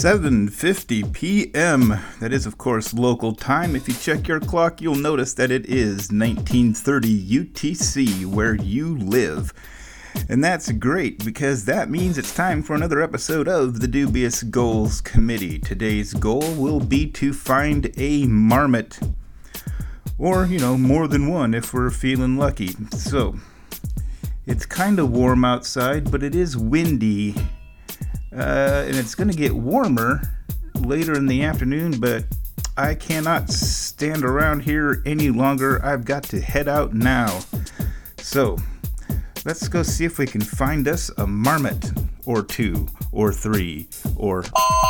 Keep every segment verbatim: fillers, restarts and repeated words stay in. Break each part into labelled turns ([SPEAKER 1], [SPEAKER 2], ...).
[SPEAKER 1] seven fifty p m That is, of course, local time. If you check your clock, you'll notice that it is nineteen thirty U T C where you live. And that's great because that means it's time for another episode of the Dubious Goals Committee. Today's goal will be to find a marmot. Or, you know, more than one if we're feeling lucky. So, it's kind of warm outside, but it is windy. Uh, and it's going to get warmer later in the afternoon, but I cannot stand around here any longer. I've got to head out now. So, let's go see if we can find us a marmot, or two, or three, or...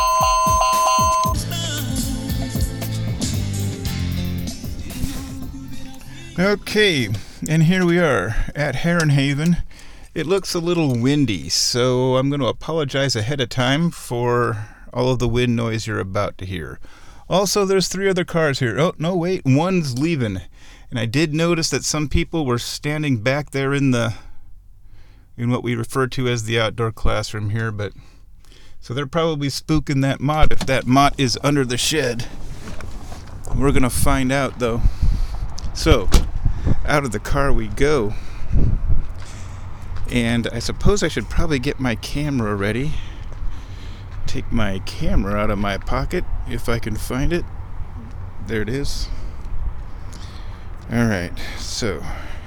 [SPEAKER 1] Okay, and here we are at Heron Haven. It looks a little windy, so I'm going to apologize ahead of time for all of the wind noise you're about to hear. Also, there's three other cars here. Oh, no, wait, one's leaving. And I did notice that some people were standing back there in the, in what we refer to as the outdoor classroom here, but, so they're probably spooking that mott if that mott is under the shed. We're going to find out, though. So, out of the car we go. And I suppose I should probably get my camera ready. Take my camera out of my pocket if I can find it. There it is. Alright, so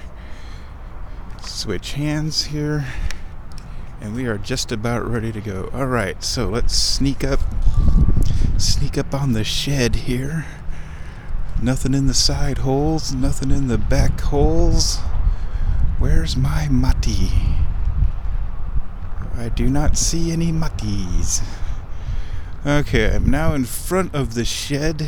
[SPEAKER 1] switch hands here. And we are just about ready to go. Alright, so let's sneak up. Sneak up on the shed here. Nothing in the side holes, nothing in the back holes. Where's my mutty? I do not see any mutties. Okay, I'm now in front of the shed,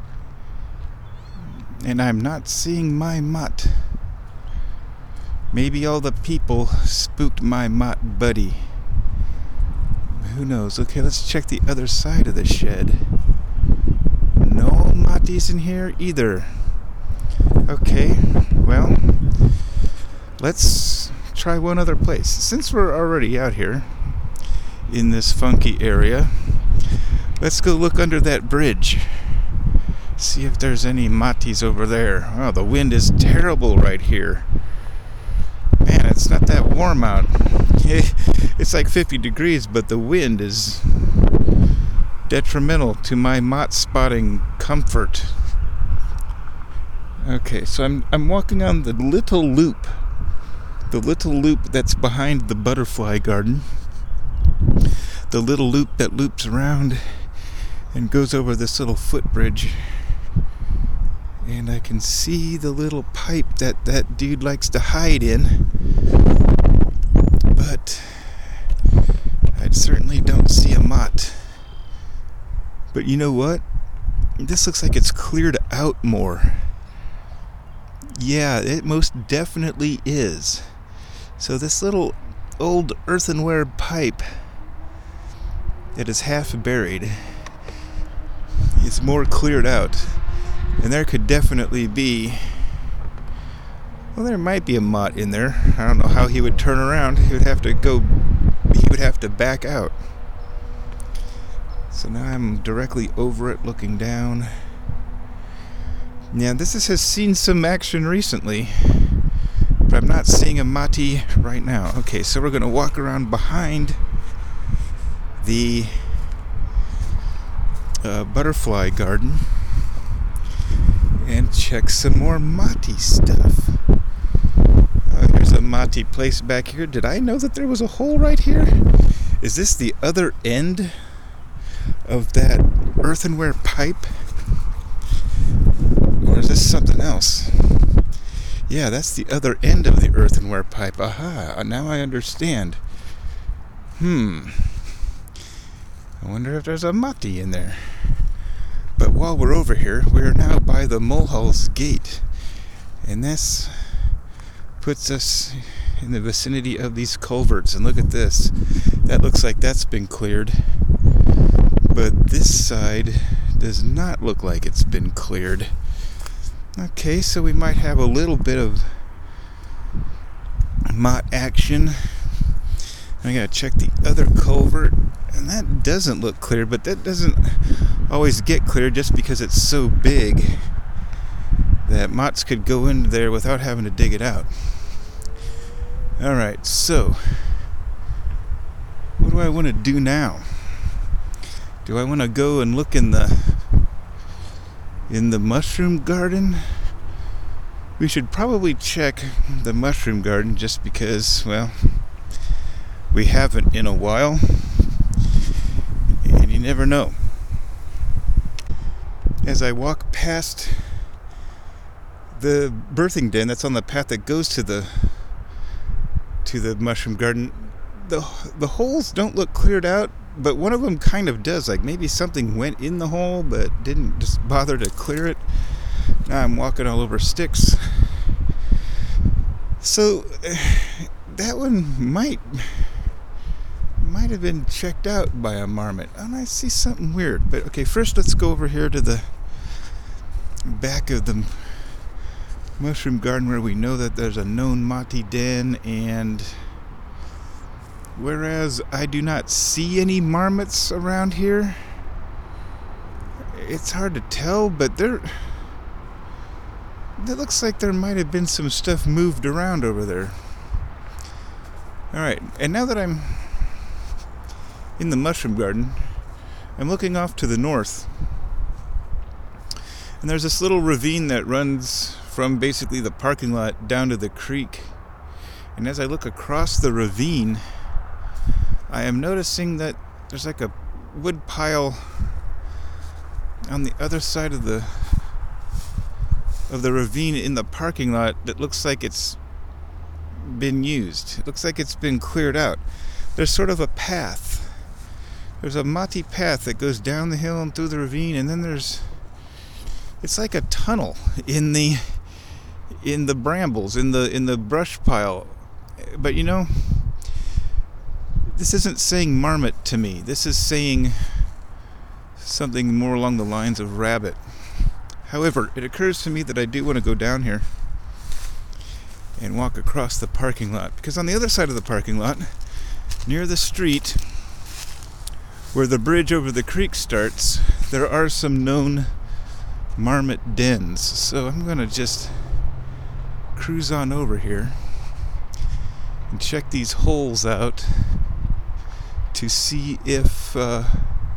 [SPEAKER 1] and I'm not seeing my mutt. Maybe all the people spooked my mutt buddy. Who knows? Okay, let's check the other side of the shed. No mutties in here either. Okay, well... let's try one other place. Since we're already out here in this funky area, let's go look under that bridge. See if there's any matis over there. Oh, the wind is terrible right here. Man, it's not that warm out. It's like fifty degrees, but the wind is detrimental to my mott spotting comfort. Okay, so I'm I'm walking on the little loop. The little loop that's behind the butterfly garden. The little loop that loops around and goes over this little footbridge. And I can see the little pipe that that dude likes to hide in. But I certainly don't see a mott. But you know what? This looks like it's cleared out more. Yeah, it most definitely is. So this little old earthenware pipe that is half buried is more cleared out. And there could definitely be... well, there might be a mott in there. I don't know how he would turn around. He would have to go... he would have to back out. So now I'm directly over it, looking down. Yeah, this is, has seen some action recently. But I'm not seeing a mati right now. Okay, so we're going to walk around behind the uh, butterfly garden and check some more mati stuff. Uh, there's a mati place back here. Did I know that there was a hole right here? Is this the other end of that earthenware pipe? Or is this something else? Yeah, that's the other end of the earthenware pipe. Aha, now I understand. Hmm. I wonder if there's a mati in there. But while we're over here, we're now by the Mulhall's gate. And this puts us in the vicinity of these culverts. And look at this. That looks like that's been cleared. But this side does not look like it's been cleared. Okay, so we might have a little bit of mott action. I gotta check the other culvert And that doesn't look clear, but that doesn't always get clear just because it's so big that moths could go into there without having to dig it out. Alright, so what do I want to do now? Do I want to go and look in the in the mushroom garden? We should probably check the mushroom garden just because, well, we haven't in a while, and you never know. As I walk past the birthing den that's on the path that goes to the to the mushroom garden, the the holes don't look cleared out, but one of them kind of does. Like maybe something went in the hole but didn't just bother to clear it. Now I'm walking all over sticks. So uh, that one might might have been checked out by a marmot. And I see something weird. But okay, first let's go over here to the back of the mushroom garden where we know that there's a known mati den, and whereas I do not see any marmots around here, it's hard to tell, but there it looks like there might have been some stuff moved around over there. Alright, and now that I'm in the mushroom garden, I'm looking off to the north, and there's this little ravine that runs from basically the parking lot down to the creek. And as I look across the ravine, I am noticing that there's like a wood pile on the other side of the of the ravine in the parking lot that looks like it's been used. It looks like it's been cleared out. There's sort of a path. There's a mati path that goes down the hill and through the ravine, and then there's it's like a tunnel in the in the brambles, in the in the brush pile. But you know, this isn't saying marmot to me. This is saying something more along the lines of rabbit. However, it occurs to me that I do want to go down here and walk across the parking lot, because on the other side of the parking lot, near the street where the bridge over the creek starts, there are some known marmot dens. So I'm going to just cruise on over here and check these holes out to see if uh,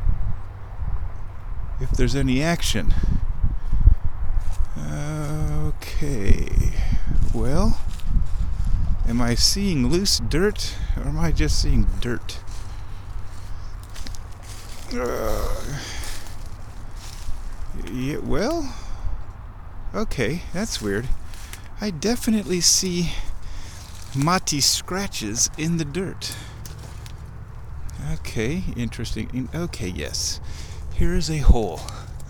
[SPEAKER 1] if there's any action. Okay, well, am I seeing loose dirt, or am I just seeing dirt? Uh, yeah, well, okay, that's weird. I definitely see mati scratches in the dirt. Okay, interesting. Okay, yes. Here is a hole.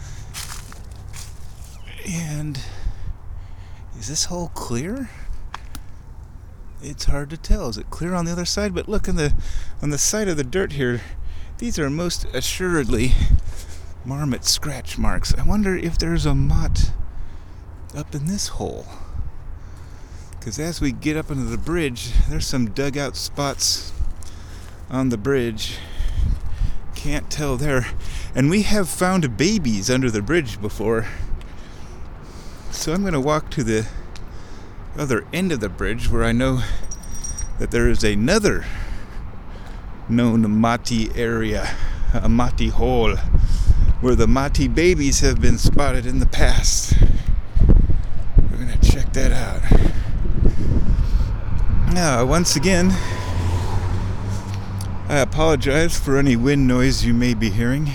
[SPEAKER 1] And is this hole clear? It's hard to tell. Is it clear on the other side? But look, on the on the side of the dirt here, these are most assuredly marmot scratch marks. I wonder if there's a moth up in this hole. Because as we get up into the bridge, there's some dugout spots on the bridge. Can't tell there. And we have found babies under the bridge before. So I'm going to walk to the other end of the bridge where I know that there is another known mati area, a mati hole, where the mati babies have been spotted in the past. We're going to check that out. Now, once again, I apologize for any wind noise you may be hearing.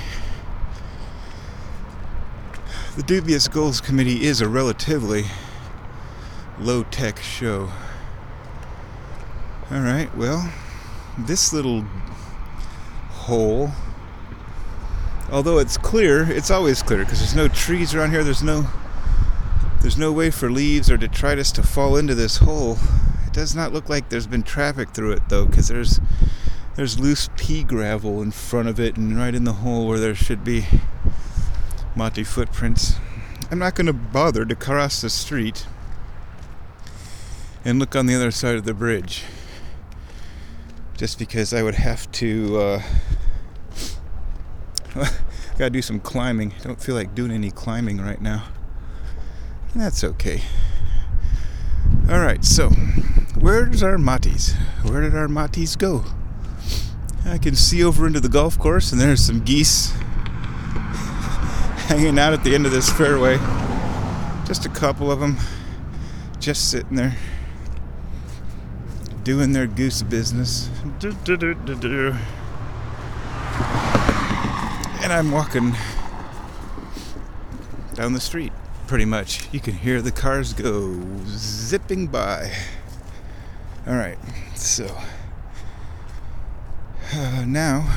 [SPEAKER 1] The Dubious Goals Committee is a relatively low-tech show. Alright, well, this little hole, although it's clear, it's always clear because there's no trees around here, there's no there's no way for leaves or detritus to fall into this hole. It does not look like there's been traffic through it though, because there's there's loose pea gravel in front of it and right in the hole where there should be mati footprints. I'm not going to bother to cross the street and look on the other side of the bridge, just because I would have to uh, Gotta do some climbing. Don't feel like doing any climbing right now. That's okay. Alright, so where's our matis? Where did our matis go? I can see over into the golf course, and there's some geese hanging out at the end of this fairway. Just a couple of them, just sitting there, doing their goose business. Do, do, do, do, do. And I'm walking down the street, pretty much. You can hear the cars go zipping by. Alright, so uh, now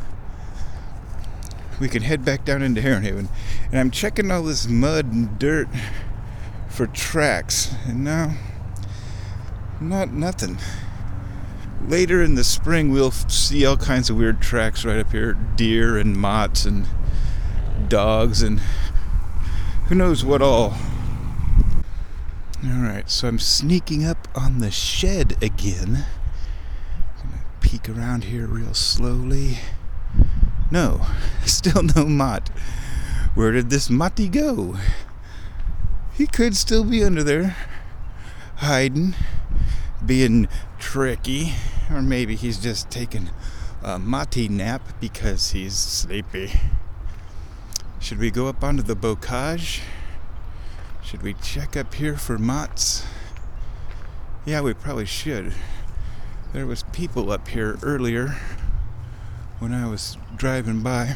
[SPEAKER 1] we can head back down into Heron Haven. And I'm checking all this mud and dirt for tracks. And now, not nothing. Later in the spring, we'll see all kinds of weird tracks right up here. Deer and motts and dogs and who knows what all. Alright, so I'm sneaking up on the shed again. I'm gonna peek around here real slowly. No, still no mott. Where did this motty go? He could still be under there, hiding, being tricky. Or maybe he's just taking a motty nap because he's sleepy. Should we go up onto the bocage? Should we check up here for motts? Yeah, we probably should. There was people up here earlier when I was driving by.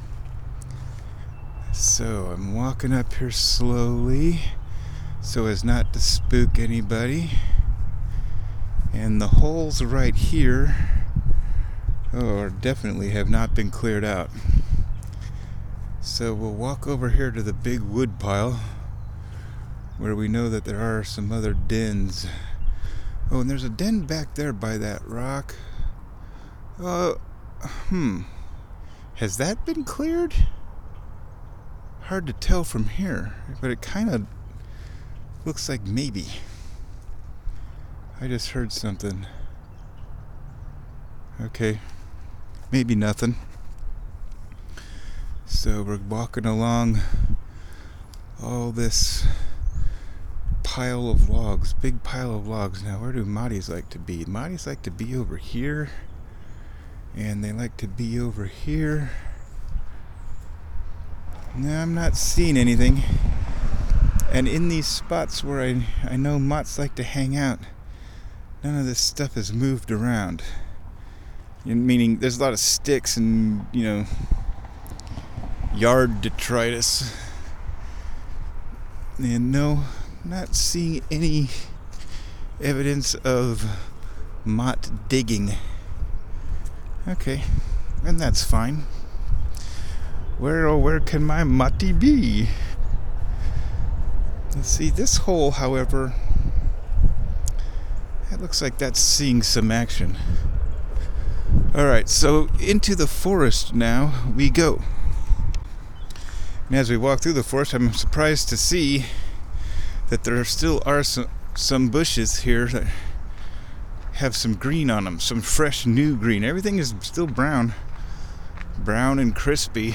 [SPEAKER 1] So I'm walking up here slowly so as not to spook anybody. And the holes right here oh, definitely have not been cleared out. So we'll walk over here to the big wood pile where we know that there are some other dens. Oh, and there's a den back there by that rock. Uh, hmm. Has that been cleared? Hard to tell from here, but it kind of looks like maybe. I just heard something. Okay, maybe nothing. So we're walking along all this pile of logs, big pile of logs. Now, where do Mahdi's like to be? Mahdi's like to be over here, and they like to be over here. No, I'm not seeing anything. And in these spots where I, I know motts like to hang out, none of this stuff has moved around. Meaning there's a lot of sticks and, you know, yard detritus. And no, not seeing any evidence of mott digging. Okay, and that's fine. Where, oh, where can my motty be? Let's see, this hole, however, it looks like that's seeing some action. Alright, so into the forest now we go. And as we walk through the forest, I'm surprised to see that there still are some, some bushes here that have some green on them, some fresh new green. Everything is still brown, brown and crispy,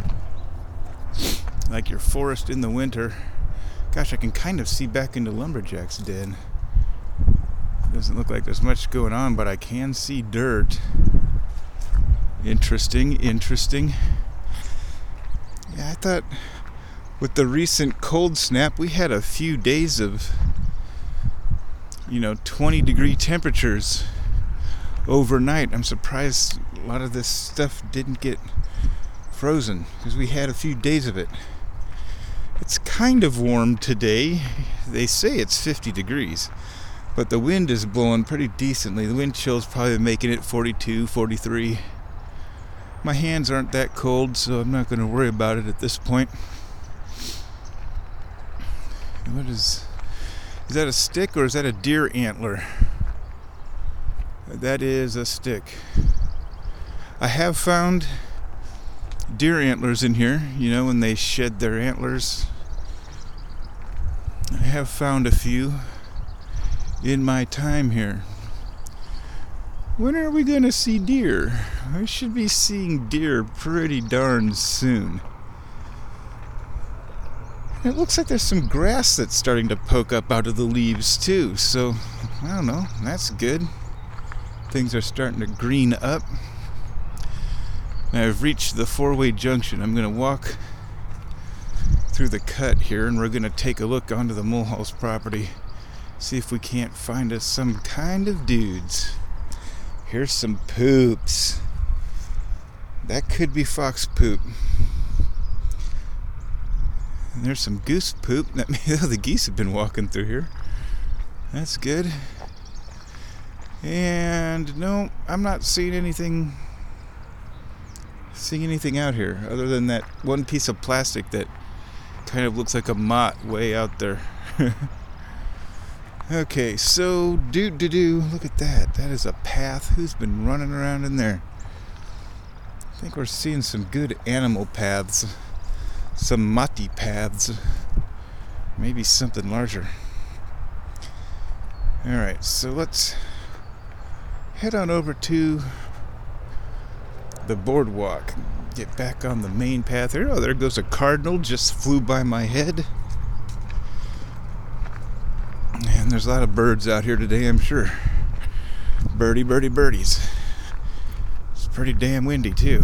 [SPEAKER 1] like your forest in the winter. Gosh, I can kind of see back into Lumberjack's den. Doesn't look like there's much going on, but I can see dirt. Interesting, interesting. Yeah, I thought with the recent cold snap, we had a few days of, you know, twenty degree temperatures overnight. I'm surprised a lot of this stuff didn't get frozen because we had a few days of it. It's kind of warm today. They say it's fifty degrees, but the wind is blowing pretty decently. The wind chill's probably making it forty-two, forty-three. My hands aren't that cold, so I'm not going to worry about it at this point. What is... Is that a stick or is that a deer antler? That is a stick. I have found deer antlers in here, you know, when they shed their antlers. I have found a few in my time here. When are we going to see deer? I should be seeing deer pretty darn soon. It looks like there's some grass that's starting to poke up out of the leaves too, so I don't know, that's good. Things are starting to green up. Now I've reached the four-way junction. I'm going to walk through the cut here, and we're going to take a look onto the Mulhall's property, see if we can't find us some kind of dudes. Here's some poops. That could be fox poop. And there's some goose poop. That the geese have been walking through here. That's good. And no, I'm not seeing anything seeing anything out here other than that one piece of plastic that kind of looks like a motte way out there. Okay, so do do do look at that. That is a path. Who's been running around in there? I think we're seeing some good animal paths. Some mati paths. Maybe something larger. Alright, so let's head on over to the boardwalk. Get back on the main path here. Oh, there goes a cardinal. Just flew by my head. And there's a lot of birds out here today, I'm sure. Birdie, birdie, birdies. It's pretty damn windy, too.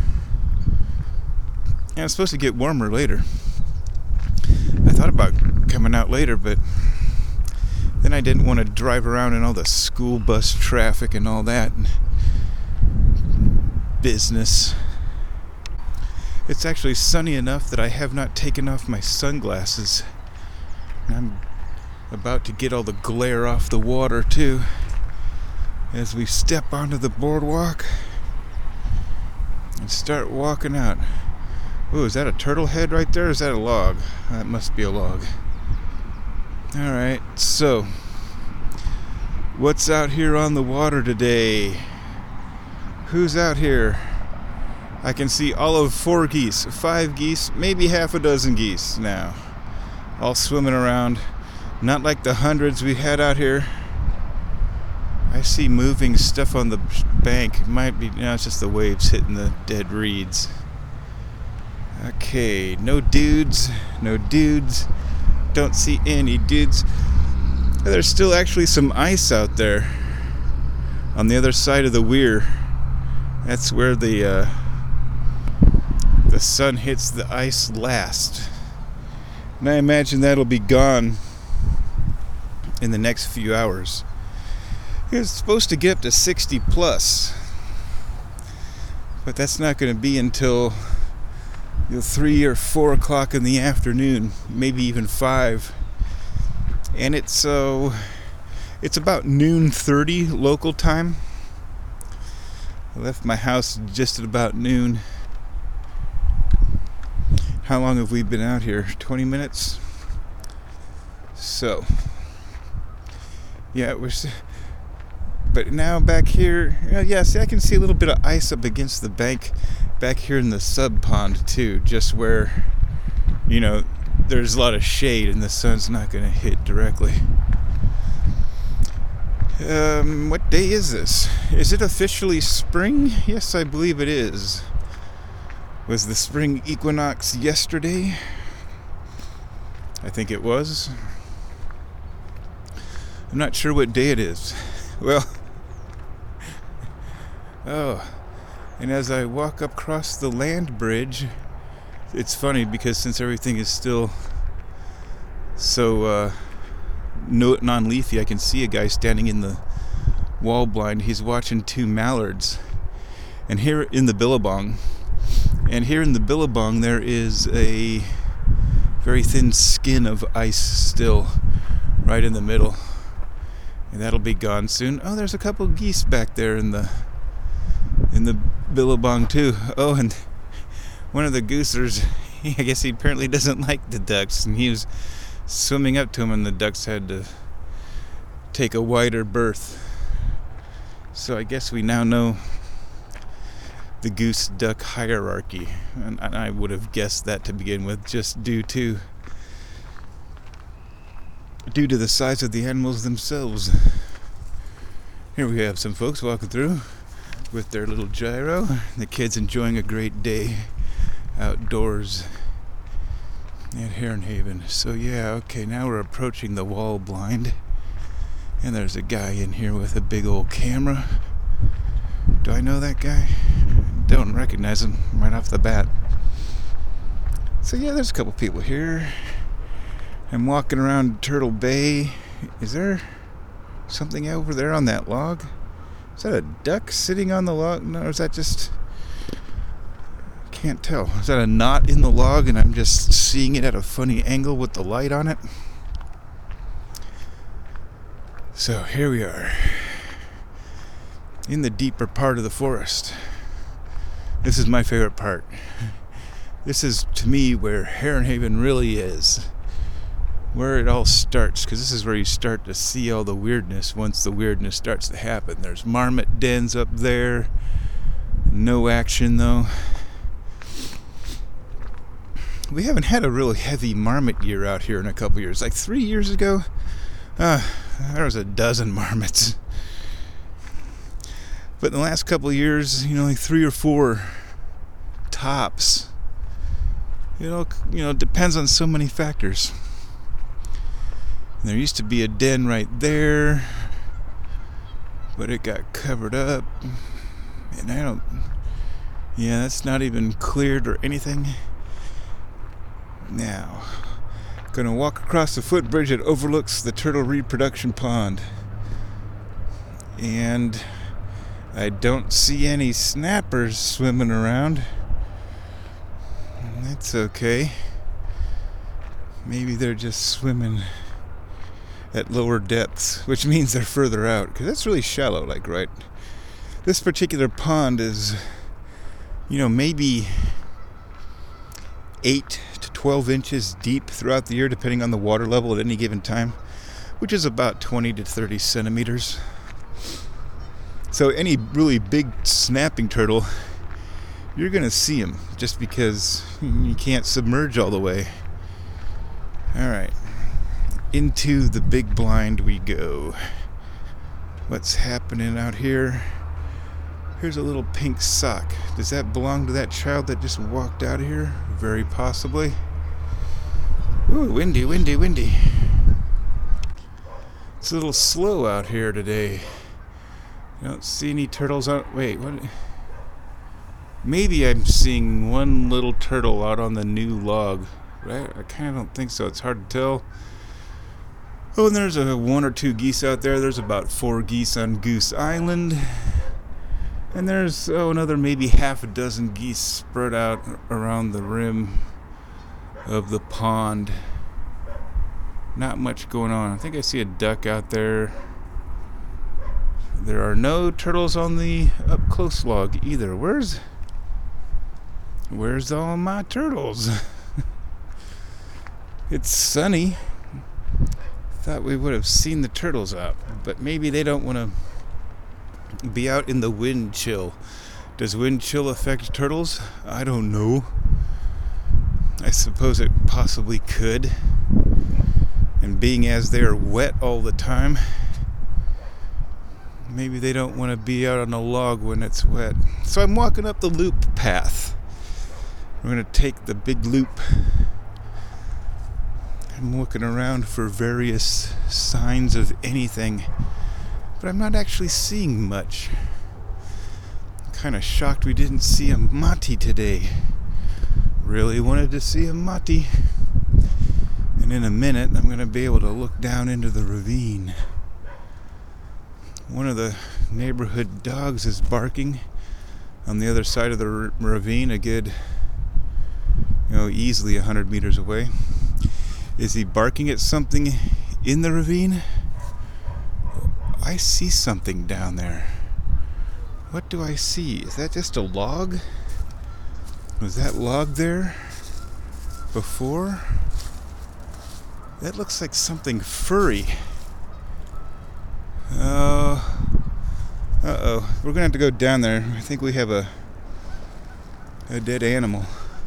[SPEAKER 1] And it's supposed to get warmer later. I thought about coming out later, but then I didn't want to drive around in all the school bus traffic and all that business. It's actually sunny enough that I have not taken off my sunglasses. And I'm about to get all the glare off the water too as we step onto the boardwalk and start walking out. Ooh, is that a turtle head right there? Or is that a log? That must be a log. Alright, so what's out here on the water today? Who's out here? I can see all of four geese, five geese, maybe half a dozen geese now, all swimming around. Not like the hundreds we had out here. I see moving stuff on the bank. It might be, no, it's just the waves hitting the dead reeds. Okay, no dudes, no dudes. Don't see any dudes. There's still actually some ice out there on the other side of the weir. That's where the uh, the sun hits the ice last. And I imagine that'll be gone in the next few hours. It's supposed to get up to sixty plus, but that's not going to be until you know, three or four o'clock in the afternoon, maybe even five. And it's so uh, it's about noon thirty local time. I left my house just at about noon. How long have we been out here? twenty minutes? So, yeah, we're. But now back here, yeah, see, I can see a little bit of ice up against the bank back here in the sub pond too, just where, you know, there's a lot of shade and the sun's not going to hit directly. Um, what day is this? Is it officially spring? Yes, I believe it is. Was the spring equinox yesterday? I think it was. I'm not sure what day it is. Well, oh, and as I walk up across the land bridge, it's funny because since everything is still so uh, no, non-leafy, I can see a guy standing in the wall blind. He's watching two mallards. And here in the Billabong, and here in the Billabong, there is a very thin skin of ice still right in the middle. And that'll be gone soon. Oh, there's a couple of geese back there in the in the Billabong too. Oh, and one of the goosers, I guess he apparently doesn't like the ducks, and he was swimming up to him, and the ducks had to take a wider berth. So I guess we now know the goose-duck hierarchy, and I would have guessed that to begin with, just due to due to the size of the animals themselves. Here we have some folks walking through with their little gyro. The kids enjoying a great day outdoors at Heron Haven. So yeah, okay, now we're approaching the wall blind. And there's a guy in here with a big old camera. Do I know that guy? Don't recognize him right off the bat. So yeah, there's a couple people here. I'm walking around Turtle Bay. Is there something over there on that log? Is that a duck sitting on the log? No, or is that just... Can't tell. Is that a knot in the log and I'm just seeing it at a funny angle with the light on it? So here we are in the deeper part of the forest. This is my favorite part. This is, to me, where Heron Haven really is. Where it all starts, because this is where you start to see all the weirdness once the weirdness starts to happen. There's marmot dens up there. No action, though. We haven't had a really heavy marmot year out here in a couple years. Like three years ago, uh, there was a dozen marmots. But in the last couple of years, you know, like three or four tops. You know, you know, it depends on so many factors. And there used to be a den right there, but it got covered up. And I don't, yeah, that's not even cleared or anything. Now, gonna walk across the footbridge that overlooks the turtle reproduction pond. And I don't see any snappers swimming around. That's okay. Maybe they're just swimming at lower depths, which means they're further out, because that's really shallow, like, right? This particular pond is, you know, maybe eight to twelve inches deep throughout the year, depending on the water level at any given time, which is about twenty to thirty centimeters. So any really big snapping turtle, you're gonna see them, just because you can't submerge all the way. All right, into the big blind we go. What's happening out here? Here's a little pink sock. Does that belong to that child that just walked out of here? Very possibly. Ooh, windy, windy, windy. It's a little slow out here today. I don't see any turtles out. Wait, what? Maybe I'm seeing one little turtle out on the new log. Right? I kind of don't think so. It's hard to tell. Oh, and there's a one or two geese out there. There's about four geese on Goose Island. And there's, oh, another maybe half a dozen geese spread out around the rim of the pond. Not much going on. I think I see a duck out there. There are no turtles on the up close log either. Where's, where's all my turtles? It's sunny. Thought we would have seen the turtles out, but maybe they don't want to be out in the wind chill. Does wind chill affect turtles? I don't know. I suppose it possibly could. And being as they are wet all the time, maybe they don't want to be out on a log when it's wet. So I'm walking up the loop path. We're going to take the big loop. I'm looking around for various signs of anything, but I'm not actually seeing much. I'm kind of shocked we didn't see a mati today. Really wanted to see a mati. And in a minute, I'm going to be able to look down into the ravine. One of the neighborhood dogs is barking on the other side of the r- ravine, a good, you know, easily one hundred meters away. Is he barking at something in the ravine? I see something down there. What do I see? Is that just a log? Was that log there before? That looks like something furry. Oh, uh, uh-oh. We're gonna have to go down there. I think we have a a dead animal.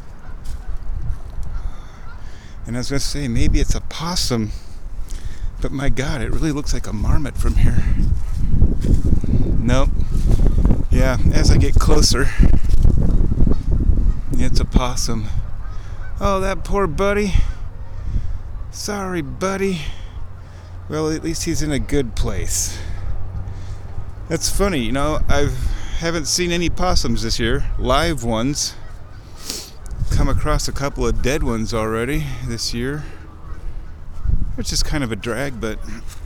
[SPEAKER 1] And I was gonna say, maybe it's a possum, but my God, it really looks like a marmot from here. Nope. Yeah, as I get closer, it's a possum. Oh, that poor buddy. Sorry, buddy. Well, at least he's in a good place. That's funny, you know, I haven't seen any possums this year, live ones. Come across a couple of dead ones already this year, which is kind of a drag, but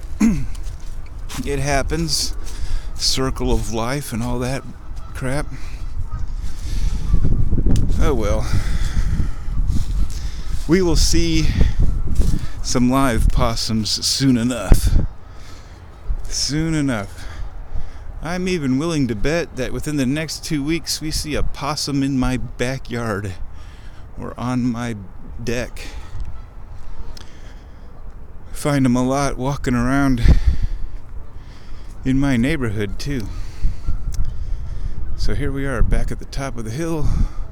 [SPEAKER 1] it happens. Circle of life and all that crap. Oh well. We will see some live possums soon enough. Soon enough. I'm even willing to bet that within the next two weeks we see a possum in my backyard or on my deck. Find them a lot walking around in my neighborhood too. So here we are back at the top of the hill.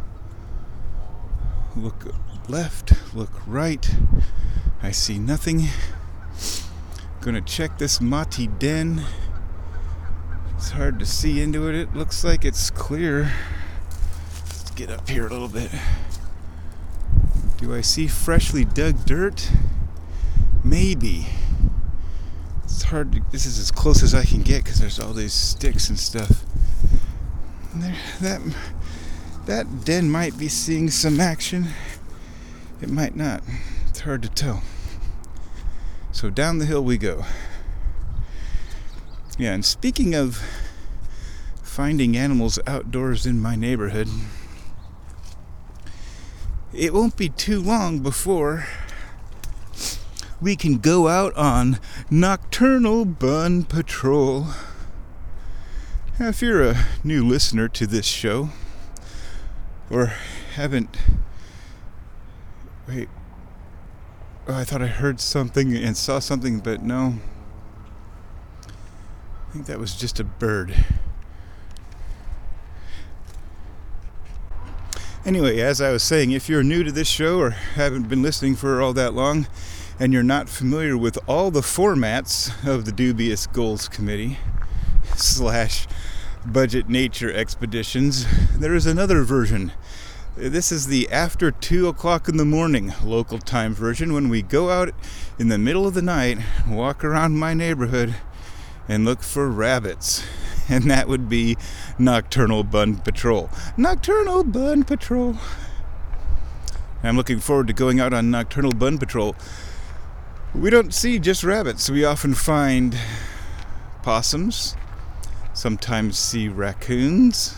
[SPEAKER 1] Look left, look right. I see nothing. Gonna check this Mati den. It's hard to see into it. It looks like it's clear. Let's get up here a little bit. Do I see freshly dug dirt? Maybe. It's hard to, this is as close as I can get because there's all these sticks and stuff. And there, that, that den might be seeing some action. It might not. It's hard to tell. So down the hill we go. Yeah, and speaking of finding animals outdoors in my neighborhood, it won't be too long before we can go out on Nocturnal Bun Patrol. Now, if you're a new listener to this show, or haven't... Wait. Oh, I thought I heard something and saw something, but no. I think that was just a bird. Anyway, as I was saying, if you're new to this show or haven't been listening for all that long, and you're not familiar with all the formats of the Dubious Goals Committee slash Budget Nature Expeditions, there is another version. This is the after two o'clock in the morning local time version, when we go out in the middle of the night, walk around my neighborhood, and look for rabbits. And that would be Nocturnal Bun Patrol. Nocturnal Bun Patrol. I'm looking forward to going out on Nocturnal Bun Patrol. We don't see just rabbits. We often find possums, sometimes see raccoons,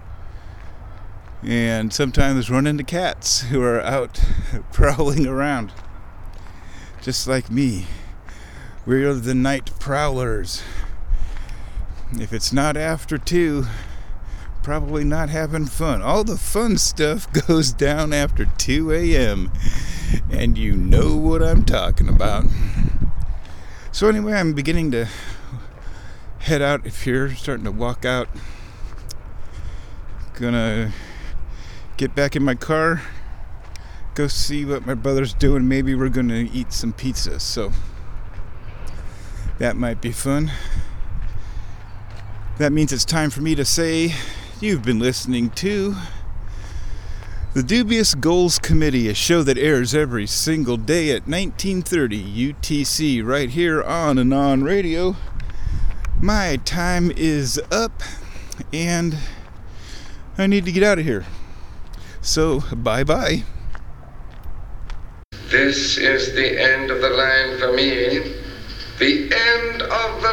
[SPEAKER 1] and sometimes run into cats who are out prowling around. Just like me. We are the night prowlers. If it's not after two, probably not having fun. All the fun stuff goes down after two a.m. And you know what I'm talking about. So anyway, I'm beginning to head out of here, starting to walk out. Gonna get back in my car, go see what my brother's doing. Maybe we're gonna eat some pizza, so that might be fun. That means it's time for me to say you've been listening to The Dubious Goals Committee, a show that airs every single day at nineteen thirty U T C right here on Anon Radio. My time is up and I need to get out of here. So, bye-bye.
[SPEAKER 2] This is the end of the line for me. The end of